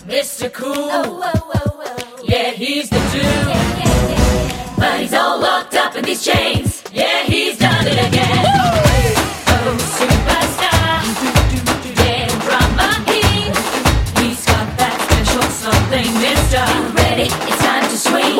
Mr. Cool. Yeah, he's the dude. But he's all locked up in these chains. Yeah, he's done it again. Oh, superstar. Yeah, drama king. He's got that special something, mister. You ready? It's time to swing.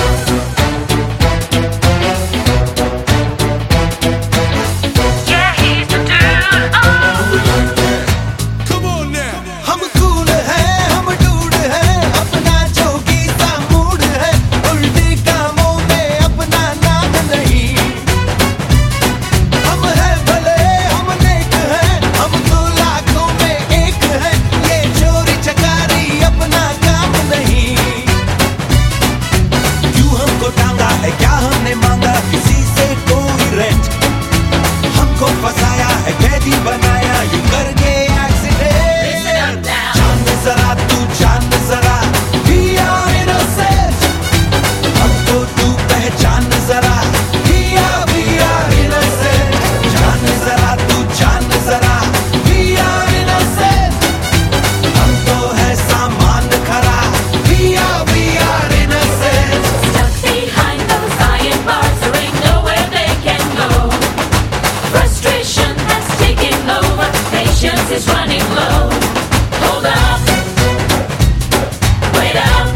Is running low. Hold up, wait up,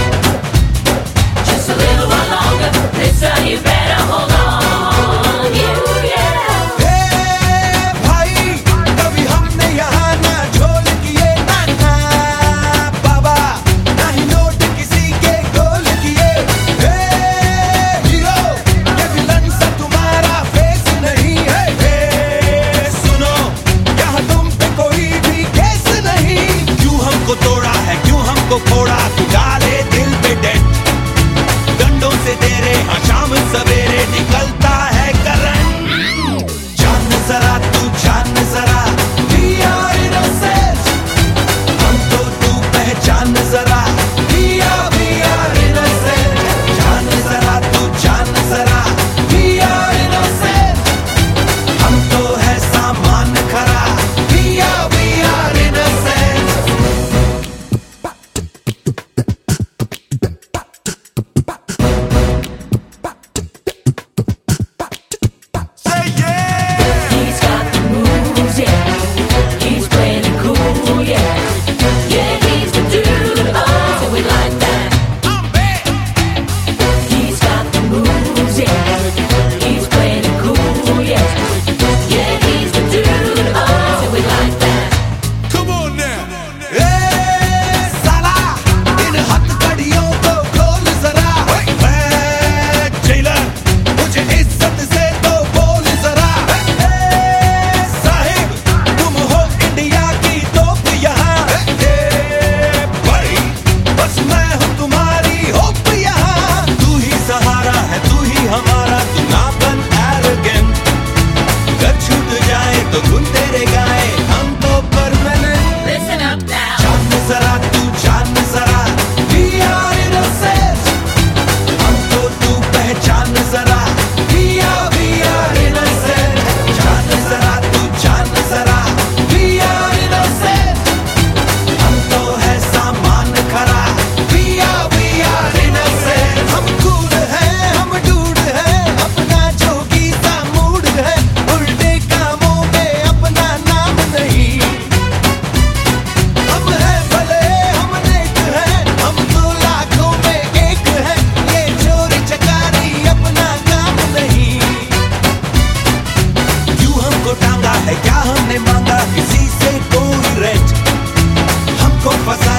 just a little while longer. Mister, you better hold on. Yeah. Hey भाई, कभी हमने यहाँ ना झोल किए ना बाबा, ना ही note किसी के गोल किए। Hey हीरो, ये विलन सा तुम्हारा फेस नहीं है। Hey सुनो, यहाँ तुम कोई भी केस नहीं। क्यों हमको तोड़ा है, क्यों हमको फोड़ा, तू डाले दिल पे डेंट। डंडों से तेरे हाँ शाम सवेरे निकलता है करंट। जान जरा तू जान जरा, we are innocent। हमको तू पहचान जरा, we are innocent। जान जरा तू जान जरा, we are innocent। हम तो है सामान खरा, क्या हमने मांगा किसी से कोई रेंट, हमको फंसा